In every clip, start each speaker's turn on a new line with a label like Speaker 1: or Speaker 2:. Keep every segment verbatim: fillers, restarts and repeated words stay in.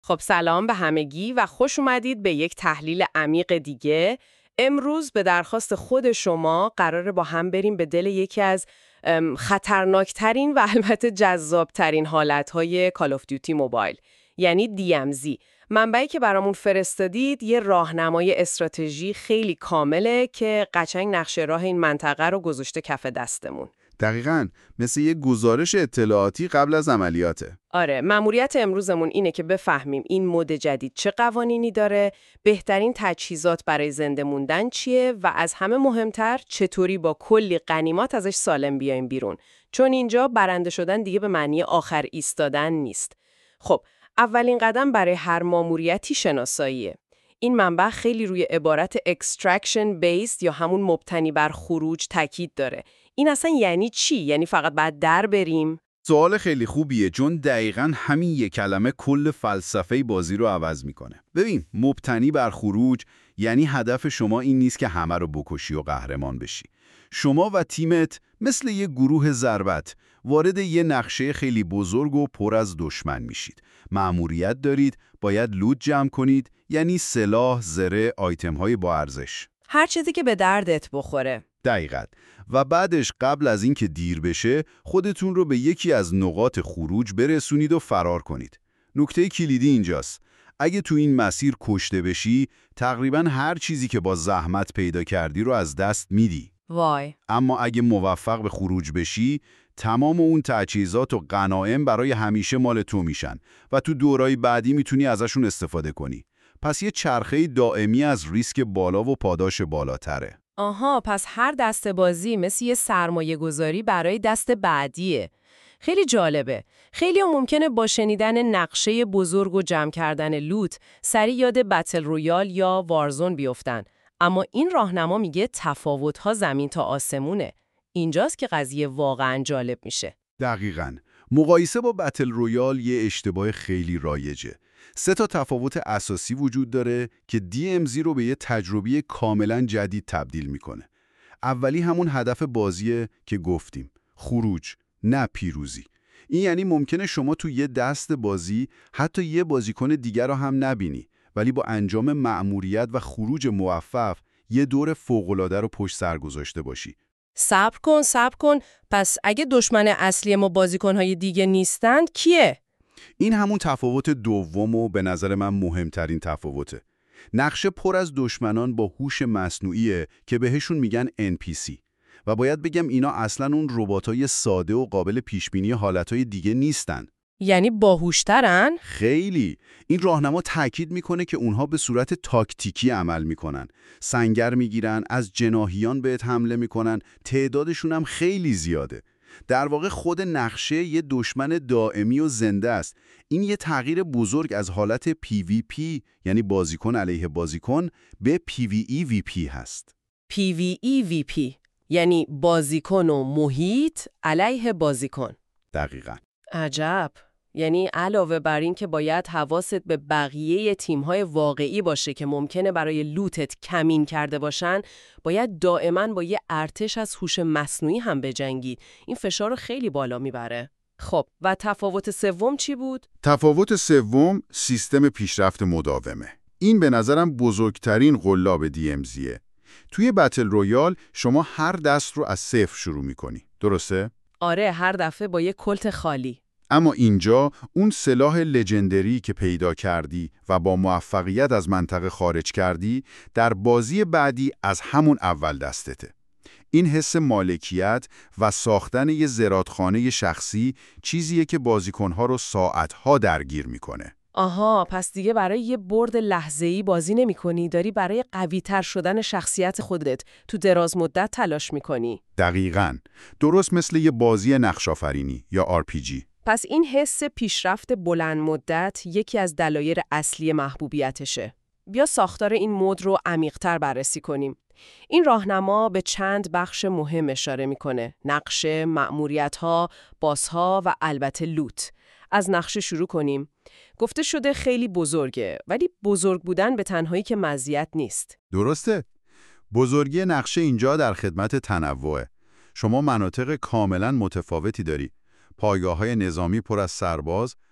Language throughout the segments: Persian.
Speaker 1: خب سلام به همگی و خوش اومدید به یک تحلیل عمیق دیگه. امروز به درخواست خود شما قراره با هم بریم به دل یکی از ام، خطرناکترین و البته جذابترین حالتهای کال آف دیوتی موبایل، یعنی دی ام زی. منبعی که برامون فرستادید یه راهنمای استراتژی خیلی کامله که قشنگ نقشه راه این منطقه رو گذاشته کف دستمون.
Speaker 2: دقیقاً مثل یه گزارش اطلاعاتی قبل از عملیاته.
Speaker 1: آره، مأموریت امروزمون اینه که بفهمیم این مد جدید چه قوانینی داره، بهترین تجهیزات برای زنده موندن چیه و از همه مهمتر چطوری با کلی غنیمات ازش سالم بیایم بیرون. چون اینجا برنده شدن دیگه به معنی آخر ایستادن نیست. خب، اولین قدم برای هر مأموریتی شناساییه. این منبع خیلی روی عبارت extraction based یا همون مبتنی بر خروج تاکید داره. این اصلا یعنی چی؟ یعنی فقط بعد در بریم؟
Speaker 2: سوال خیلی خوبیه، چون دقیقاً همین یک کلمه کل فلسفه بازی رو عوض میکنه. ببین، مبتنی بر خروج یعنی هدف شما این نیست که همه رو بکشی و قهرمان بشی. شما و تیمت مثل یه گروه ضربت وارد یه نقشه خیلی بزرگ و پر از دشمن میشید. مأموریت دارید، باید لوت جمع کنید، یعنی سلاح، زره، آیتم‌های با ارزش.
Speaker 1: هر چیزی که به دردت بخوره.
Speaker 2: دقیقاً. و بعدش قبل از اینکه دیر بشه خودتون رو به یکی از نقاط خروج برسونید و فرار کنید. نکته کلیدی اینجاست. اگه تو این مسیر کشته بشی تقریباً هر چیزی که با زحمت پیدا کردی رو از دست میدی.
Speaker 1: وای.
Speaker 2: اما اگه موفق به خروج بشی تمام اون تجهیزات و غنایم برای همیشه مال تو میشن و تو دورای بعدی میتونی ازشون استفاده کنی. پس یه چرخه دائمی از ریسک بالا و پاداش بالاتره.
Speaker 1: آها، پس هر دست بازی مثل یه سرمایه گذاری برای دست بعدیه. خیلی جالبه. خیلی هم ممکنه با شنیدن نقشه بزرگ و جمع کردن لوت سریع یاد بتل رویال یا وارزون بیفتن. اما این راهنما میگه تفاوت‌ها زمین تا آسمونه. اینجاست که قضیه واقعاً جالب میشه.
Speaker 2: دقیقاً. مقایسه با بتل رویال یه اشتباه خیلی رایجه. سه تا تفاوت اساسی وجود داره که دی ام زی رو به یه تجربه کاملاً جدید تبدیل میکنه. اولی همون هدف بازیه که گفتیم، خروج، نه پیروزی. این یعنی ممکنه شما تو یه دست بازی حتی یه بازیکن دیگر رو هم نبینی، ولی با انجام مأموریت و خروج موفق یه دور فوق‌العاده رو پشت سر گذاشته باشی.
Speaker 1: صبر کن، صبر کن. پس اگه دشمن اصلی ما بازیکن‌های دیگه نیستند، کیه؟
Speaker 2: این همون تفاوت دوم و به نظر من مهمترین تفاوته. نقشه پر از دشمنان با هوش مصنوعیه که بهشون میگن ان پی سی و باید بگم اینا اصلاً اون رباتای ساده و قابل پیشبینی حالتهای دیگه نیستن.
Speaker 1: یعنی باهوشترن؟
Speaker 2: خیلی. این راهنما تاکید میکنه که اونها به صورت تاکتیکی عمل میکنن. سنگر میگیرن، از جناحیان بهت حمله میکنن، تعدادشون هم خیلی زیاده. در واقع خود نقشه یه دشمن دائمی و زنده است. این یه تغییر بزرگ از حالت پی وی پی یعنی بازیکن علیه بازیکن به پی وی ای وی پی هست.
Speaker 1: پی وی ای وی پی یعنی بازیکن و محیط علیه بازیکن.
Speaker 2: دقیقاً.
Speaker 1: عجب. یعنی علاوه بر این که باید حواست به بقیه تیم‌های واقعی باشه که ممکنه برای لوتت کمین کرده باشن، باید دائما با یه ارتش از هوش مصنوعی هم بجنگی. این فشار رو خیلی بالا میبره. خب و تفاوت سوم چی بود؟
Speaker 2: تفاوت سوم سیستم پیشرفت مداومه. این به نظرم بزرگترین قلاب دی ام زیه. توی بتل رویال شما هر دست رو از صفر شروع می‌کنی. درسته؟
Speaker 1: آره، هر دفعه با یه کلت خالی.
Speaker 2: اما اینجا اون سلاح لژندری که پیدا کردی و با موفقیت از منطقه خارج کردی در بازی بعدی از همون اول دستته. این حس مالکیت و ساختن یه زرادخانه شخصی چیزیه که بازیکنها رو ساعتها درگیر میکنه.
Speaker 1: آها، پس دیگه برای یه برد لحظه‌ای بازی نمی‌کنی، داری برای قوی‌تر شدن شخصیت خودت تو دراز مدت تلاش می‌کنی.
Speaker 2: دقیقاً. درست مثل یه بازی نقش‌آفرینی یا آر پی جی.
Speaker 1: پس این حس پیشرفت بلند مدت یکی از دلایل اصلی محبوبیتشه. بیا ساختار این مود رو عمیق‌تر بررسی کنیم. این راهنما به چند بخش مهم اشاره می‌کنه: نقشه، مأموریت‌ها، باس‌ها و البته لوت. از نقشه شروع کنیم. گفته شده خیلی بزرگه، ولی بزرگ بودن به تنهایی که مزیت نیست.
Speaker 2: درسته. بزرگی نقشه اینجا در خدمت تنوعه. شما مناطق کاملا متفاوتی داری. پایگاه‌های نظامی پر از سرباز،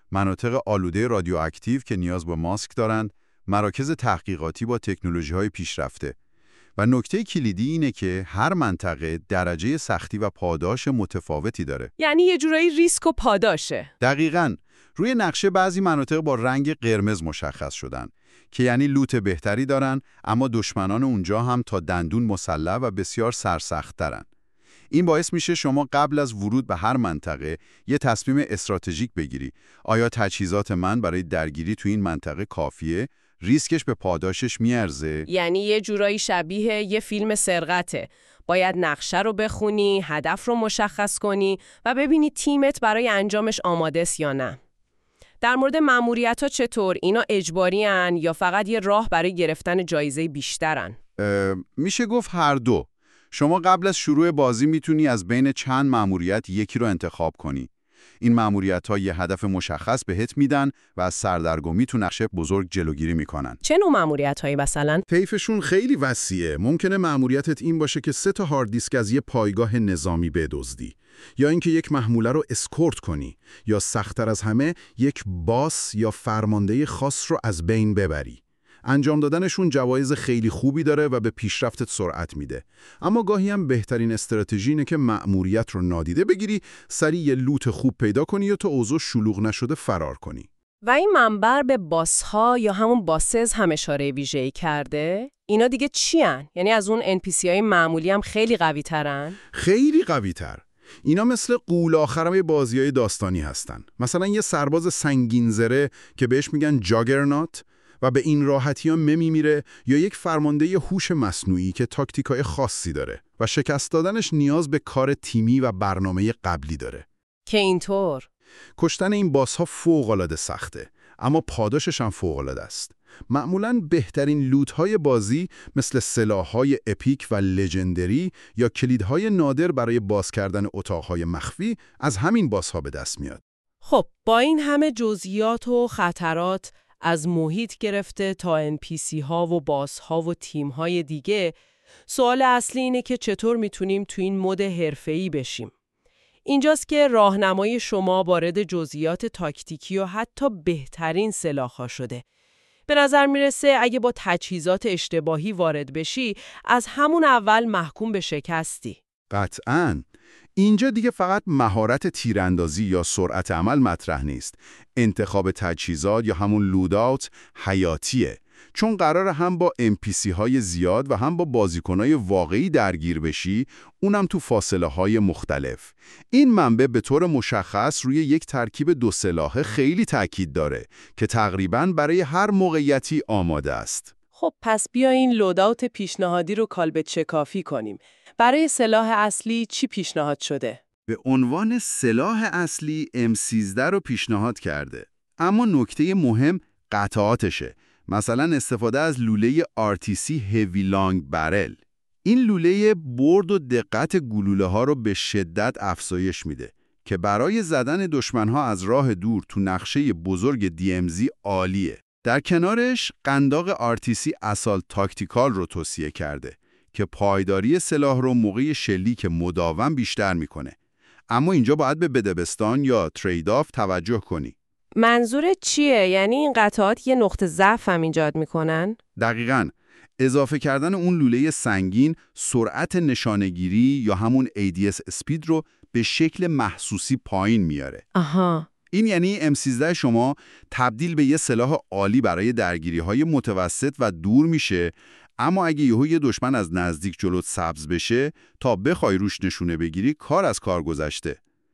Speaker 2: مناطق آلوده رادیواکتیو که نیاز به ماسک دارن، مراکز تحقیقاتی با تکنولوژی‌های پیشرفته. و نکته کلیدی اینه که هر منطقه درجه سختی و پاداش متفاوتی داره.
Speaker 1: یعنی یه جورایی ریسک و پاداشه.
Speaker 2: دقیقاً. روی نقشه بعضی مناطق با رنگ قرمز مشخص شدن که یعنی لوت بهتری دارن، اما دشمنان اونجا هم تا دندون مسلح و بسیار سرسخت‌ترن. این باعث میشه شما قبل از ورود به هر منطقه یه تصمیم استراتژیک بگیری. آیا تجهیزات من برای درگیری تو این منطقه کافیه؟ ریسکش به پاداشش میارزه؟
Speaker 1: یعنی یه جورایی شبیه یه فیلم سرقته. باید نقشه رو بخونی، هدف رو مشخص کنی و ببینی تیمت برای انجامش آماده است یا نه. در مورد مأموریت‌ها چطور؟ اینا اجباری هن یا فقط یه راه برای گرفتن جایزه بیشترن؟
Speaker 2: میشه گفت هر دو. شما قبل از شروع بازی میتونی از بین چند مأموریت یکی رو انتخاب کنی. این مأموریت‌ها یه هدف مشخص بهت میدن و از سردرگمی تو نقشه بزرگ جلوگیری میکنن.
Speaker 1: چه نوع مأموریت‌هایی مثلا؟
Speaker 3: طیفشون خیلی وسیعه. ممکنه مأموریتت این باشه که سه تا هارد دیسک از یه پایگاه نظامی بدزدی، یا اینکه یک محموله رو اسکورت کنی، یا سخت‌تر از همه یک باس یا فرمانده خاص رو از بین ببری. انجام دادنشون جوایز خیلی خوبی داره و به پیشرفتت سرعت میده. اما گاهی هم بهترین استراتژی اینه که مأموریت رو نادیده بگیری، سریع یه لوت خوب پیدا کنی یا تا اوضاع شلوغ نشده فرار کنی.
Speaker 1: و این منبر به باس‌ها یا همون باسز هم اشاره ویژه‌ای کرده؟ اینا دیگه چی هن؟ یعنی از اون ان پی سی های معمولی هم خیلی قوی ترن؟
Speaker 3: خیلی قوی تر. اینا مثل قول آخرای بازی‌های داستانی هستن. مثلا یه سرباز سنگین‌زره که بهش میگن جاگرنات و به این راحتی ها نمیمیره، یا یک فرمانده هوش مصنوعی که تاکتیکای خاصی داره و شکست دادنش نیاز به کار تیمی و برنامه قبلی داره.
Speaker 1: که اینطور
Speaker 3: کشتن این باس ها فوق‌العاده سخته، اما پاداشش هم فوق‌العاده است. معمولاً بهترین لوت های بازی مثل سلاح‌های اپیک و لژندری یا کلیدهای نادر برای باز کردن اتاق‌های مخفی از همین باس ها به دست میاد.
Speaker 1: خب با این همه جزئیات و خطرات، از محیط گرفته تا ان پی سی ها و باس ها و تیم های دیگه، سوال اصلی اینه که چطور میتونیم تو این مود حرفه‌ای بشیم. اینجاست که راهنمای شما وارد جزئیات تاکتیکی و حتی بهترین سلاح‌ها شده. به نظر میرسه اگه با تجهیزات اشتباهی وارد بشی، از همون اول محکوم به شکستی.
Speaker 2: قطعاً. اینجا دیگه فقط مهارت تیراندازی یا سرعت عمل مطرح نیست. انتخاب تجهیزات یا همون لوداوت حیاتیه. چون قراره هم با ام پی سی های زیاد و هم با بازیکنای واقعی درگیر بشی، اونم تو فاصله های مختلف. این منبع به طور مشخص روی یک ترکیب دو سلاحه خیلی تاکید داره که تقریباً برای هر موقعیتی آماده است.
Speaker 1: خب پس بیا این لوداوت پیشنهادی رو کالبد شکافی کنیم. برای سلاح اصلی چی پیشنهاد شده؟
Speaker 2: به عنوان سلاح اصلی ام سیزده رو پیشنهاد کرده. اما نکته مهم قطعاتشه. مثلا استفاده از لوله آر تی سی هیوی لانگ برل. این لوله برد و دقت گلوله ها رو به شدت افزایش میده که برای زدن دشمنها از راه دور تو نقشه بزرگ دی ام زی عالیه. در کنارش قنداق آر تی سی اسالت تاکتیکال رو توصیه کرده که پایداری سلاح رو موقع شلیک مداوم بیشتر میکنه. اما اینجا باید به بدبستان یا ترید آف توجه کنی.
Speaker 1: منظورت چیه؟ یعنی این قطعات یه نقطه ضعف هم ایجاد میکنن؟
Speaker 2: دقیقاً. اضافه کردن اون لوله سنگین سرعت نشانه‌گیری یا همون ای دی اس اسپید رو به شکل محسوسی پایین میاره.
Speaker 1: آها.
Speaker 2: این یعنی ام سیزده شما تبدیل به یه سلاح عالی برای درگیری‌های متوسط و دور میشه، اما اگه یهو یه دشمن از نزدیک جلوت سبز بشه تا بخوای روش نشونه بگیری، کار از کار گذشته.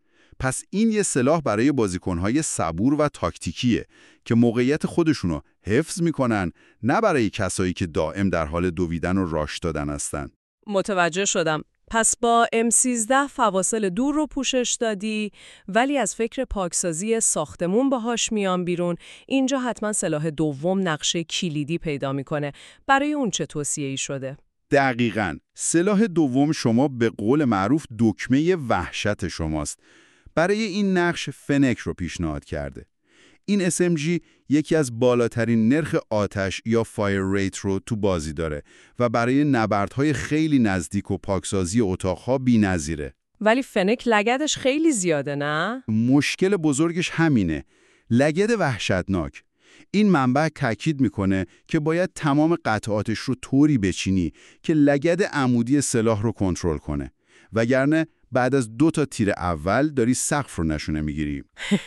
Speaker 2: پس این یه سلاح برای بازیکن‌های صبور و تاکتیکیه که موقعیت خودشونو حفظ میکنن، نه برای کسایی که دائم در حال دویدن و راش دادن هستن.
Speaker 1: متوجه شدم. پس با ام سیزده فواصل دور رو پوشش دادی، ولی از فکر پاکسازی ساختمون باهاش میان بیرون. اینجا حتما سلاح دوم نقشه کلیدی پیدا میکنه. برای اون چه توصیه‌ای شده؟
Speaker 2: دقیقاً. سلاح دوم شما به قول معروف دکمه وحشت شماست. برای این نقش فنک رو پیشنهاد کرده. این اس ام جی یکی از بالاترین نرخ آتش یا فایر ریت رو تو بازی داره و برای نبردهای خیلی نزدیک و پاکسازی اتاقها بی‌نظیره.
Speaker 1: ولی فنک لگدش خیلی زیاده، نه؟
Speaker 2: مشکل بزرگش همینه. لگد وحشتناک. این منبع تاکید میکنه که باید تمام قطعاتش رو طوری بچینی که لگد عمودی سلاح رو کنترل کنه، وگرنه بعد از دو تا تیر اول داری سقف رو نشونه میگیری.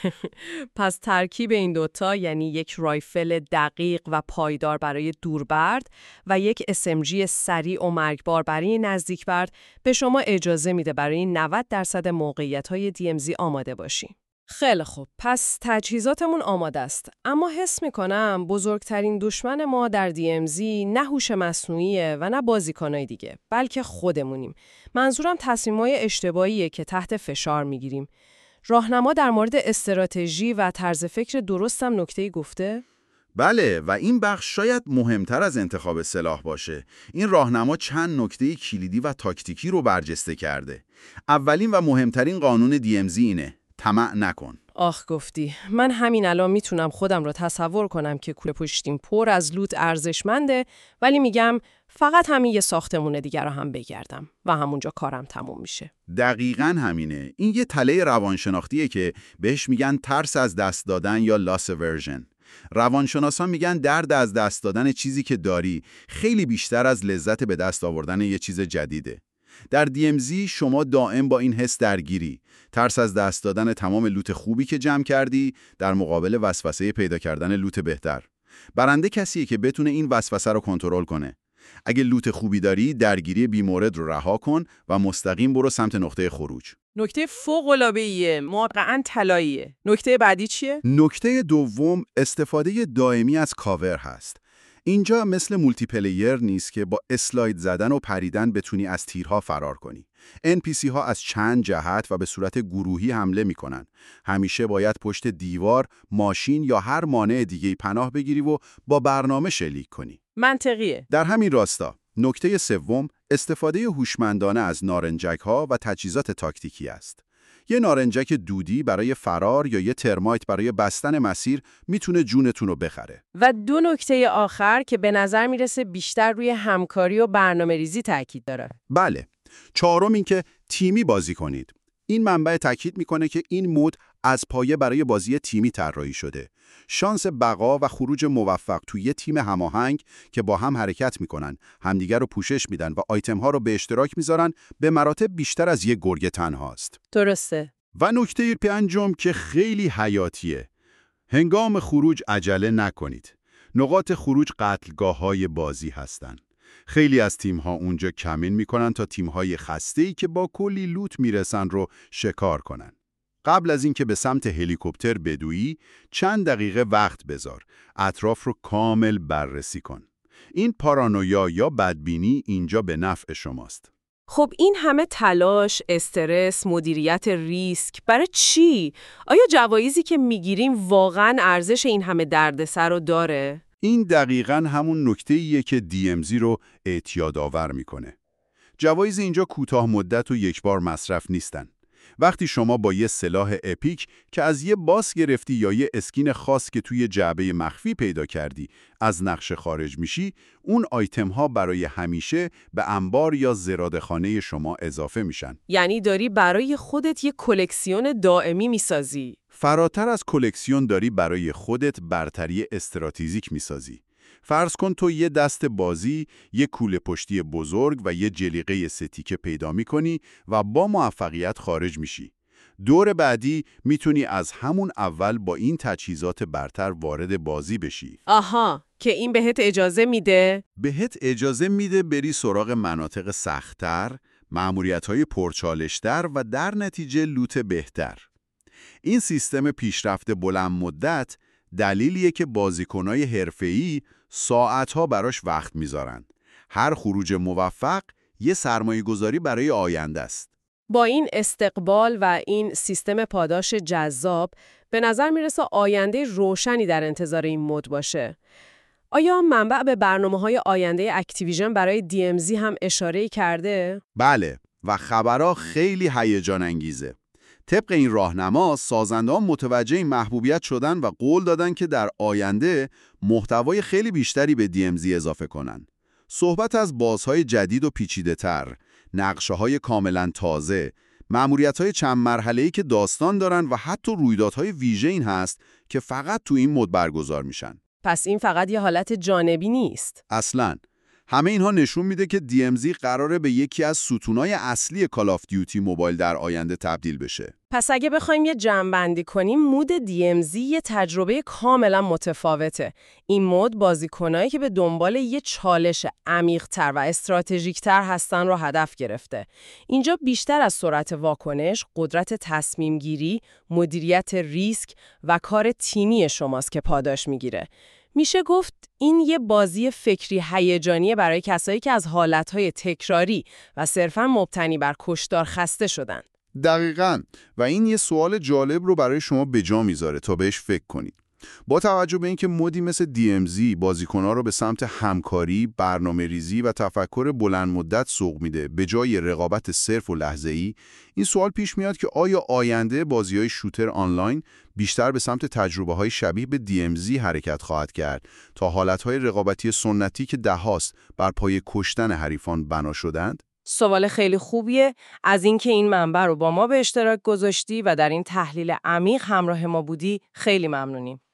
Speaker 1: پس ترکیب این دوتا یعنی یک رایفل دقیق و پایدار برای دوربرد و یک اس ام جی سریع و مرگبار برای نزدیک برد به شما اجازه میده برای نود درصد موقعیت‌های دی ام زی آماده باشی. خیلی خوب، پس تجهیزاتمون آماده است، اما حس میکنم بزرگترین دشمن ما در دی ام زی نه هوش مصنوعیه و نه بازیکنای دیگه، بلکه خودمونیم. منظورم تصمیمای اشتباهیه که تحت فشار میگیریم. راهنما در مورد استراتژی و طرز فکر درستم نکته‌ای گفته؟
Speaker 3: بله، و این بخش شاید مهمتر از انتخاب سلاح باشه. این راهنما چند نکته کلیدی و تاکتیکی رو برجسته کرده. اولین و مهمترین قانون دی ام زی اینه: طمع نکن.
Speaker 1: آخ گفتی، من همین الان میتونم خودم رو تصور کنم که کوله پشتیم پر از لوت ارزشمنده، ولی میگم فقط همین یه ساختمون دیگر رو هم بگردم و همونجا کارم تموم میشه.
Speaker 3: دقیقاً همینه. این یه تله روانشناختیه که بهش میگن ترس از دست دادن یا loss aversion. روانشناسان میگن درد از دست دادن چیزی که داری خیلی بیشتر از لذت به دست آوردن یه چیز جدیده. در دی ام زی شما دائم با این حس درگیری، ترس از دست دادن تمام لوت خوبی که جمع کردی در مقابل وسوسه پیدا کردن لوت بهتر. برنده کسیه که بتونه این وسوسه رو کنترل کنه. اگه لوت خوبی داری، درگیری بیمورد رو رها کن و مستقیم برو سمت نقطه خروج.
Speaker 1: نکته فوق‌العاده‌ایه، واقعاً طلاییه. نکته بعدی چیه؟
Speaker 3: نکته دوم استفاده دائمی از کاور هست. اینجا مثل مولتی پلیر نیست که با اسلاید زدن و پریدن بتونی از تیرها فرار کنی. ان پی سی ها از چند جهت و به صورت گروهی حمله میکنن. همیشه باید پشت دیوار، ماشین یا هر مانع دیگه‌ای پناه بگیری و با برنامه شلیک کنی.
Speaker 1: منطقیه.
Speaker 3: در همین راستا، نکته سوم استفاده هوشمندانه از نارنجک‌ها و تجهیزات تاکتیکی است. یه نارنجک دودی برای فرار یا یه ترمایت برای بستن مسیر میتونه جونتون رو بخره.
Speaker 1: و دو نکته آخر که به نظر میرسه بیشتر روی همکاری و برنامه ریزی تاکید داره.
Speaker 3: بله. چهارم این که تیمی بازی کنید. این منبع تاکید میکنه که این مود از پایه برای بازی تیمی طراحی شده. شانس بقا و خروج موفق توی یه تیم هماهنگ که با هم حرکت میکنن، همدیگر رو پوشش میدن و آیتم ها رو به اشتراک میذارن به مراتب بیشتر از یک گرگ تنهاست.
Speaker 1: درسته.
Speaker 3: و نکته پنجم که خیلی حیاتیه. هنگام خروج عجله نکنید. نقاط خروج قتلگاه‌های بازی هستن. خیلی از تیم‌ها اونجا کمین میکنن تا تیم‌های خسته‌ای که با کلی لوت میرسن رو شکار کنن. قبل از اینکه به سمت هلیکوپتر بدویی، چند دقیقه وقت بذار. اطراف رو کامل بررسی کن. این پارانویا یا بدبینی اینجا به نفع شماست.
Speaker 1: خب این همه تلاش، استرس، مدیریت ریسک، برای چی؟ آیا جوایزی که میگیریم واقعاً ارزش این همه دردسر رو داره؟
Speaker 3: این دقیقاً همون نکته‌ایه که دی ام زی رو اعتیادآور میکنه. جوایز اینجا کوتاه مدت و یک بار مصرف نیستن. وقتی شما با یه سلاح اپیک که از یه باس گرفتی یا یه اسکین خاص که توی جعبه مخفی پیدا کردی از نقشه خارج میشی، اون آیتم ها برای همیشه به انبار یا زرادخانه شما اضافه میشن.
Speaker 1: یعنی داری برای خودت یه کلکسیون دائمی میسازی.
Speaker 3: فراتر از کلکسیون داری برای خودت برتری استراتژیک میسازی. فرض کن تو یه دست بازی، یه کوله پشتی بزرگ و یه جلیقه ستیکه پیدا می‌کنی و با موفقیت خارج میشی. دور بعدی میتونی از همون اول با این تجهیزات برتر وارد بازی بشی.
Speaker 1: آها، که این بهت اجازه میده؟
Speaker 3: بهت اجازه میده بری سراغ مناطق سخت‌تر، مأموریت‌های پرچالش‌تر و در نتیجه لوت بهتر. این سیستم پیشرفت بلند مدت دلیلیه که بازیکنای حرفه‌ای ساعتها براش وقت میذارن. هر خروج موفق یه سرمایه گذاری برای آینده است.
Speaker 1: با این استقبال و این سیستم پاداش جذاب به نظر میرسه آینده روشنی در انتظار این مود باشه. آیا منبع به برنامه‌های آینده اکتیویژن برای دی ام زی هم اشاره کرده؟
Speaker 3: بله، و خبرها خیلی هیجان انگیزه. طبق این راهنما، سازنده‌ها متوجه این محبوبیت شدن و قول دادن که در آینده محتوای خیلی بیشتری به دی ام زی اضافه کنن. صحبت از بازهای جدید و پیچیده‌تر، نقشه‌های کاملاً تازه، مأموریت‌های چند مرحله‌ای که داستان دارن و حتی رویدادهای ویژه این هست
Speaker 2: که فقط تو این مود برگزار میشن.
Speaker 1: پس این فقط یه حالت جانبی نیست.
Speaker 2: اصلاً. همه اینها نشون میده که دی ام زی قراره به یکی از ستونای اصلی کال آف دیوتی موبایل در آینده تبدیل بشه.
Speaker 1: پس اگه بخوایم یه جمع‌بندی کنیم، مود دی ام زی یه تجربه کاملا متفاوته. این مود بازیکنایی که به دنبال یه چالش عمیق‌تر و استراتژیک‌تر هستن رو هدف گرفته. اینجا بیشتر از سرعت واکنش، قدرت تصمیم‌گیری، مدیریت ریسک و کار تیمی شماست که پاداش میگیره. میشه گفت این یه بازی فکری هیجانی برای کسایی که از حالتهای تکراری و صرفاً مبتنی بر کشتار خسته شدن.
Speaker 2: دقیقاً. و این یه سوال جالب رو برای شما به جا میذاره تا بهش فکر کنید. با توجه به اینکه مودی مثل دی ام زی بازیکن‌ها رو به سمت همکاری، برنامه‌ریزی و تفکر بلند مدت سوق میده به جای رقابت صرف و لحظه‌ای، این سوال پیش میاد که آیا آینده بازی‌های شوتر آنلاین بیشتر به سمت تجربه‌های شبیه به دی ام زی حرکت خواهد کرد تا حالت‌های رقابتی سنتی که دهاست بر پای کشتن حریفان بنا شدند؟
Speaker 1: سوال خیلی خوبیه. از اینکه این منبع رو با ما به اشتراک گذاشتی و در این تحلیل عمیق همراه ما بودی خیلی ممنونیم.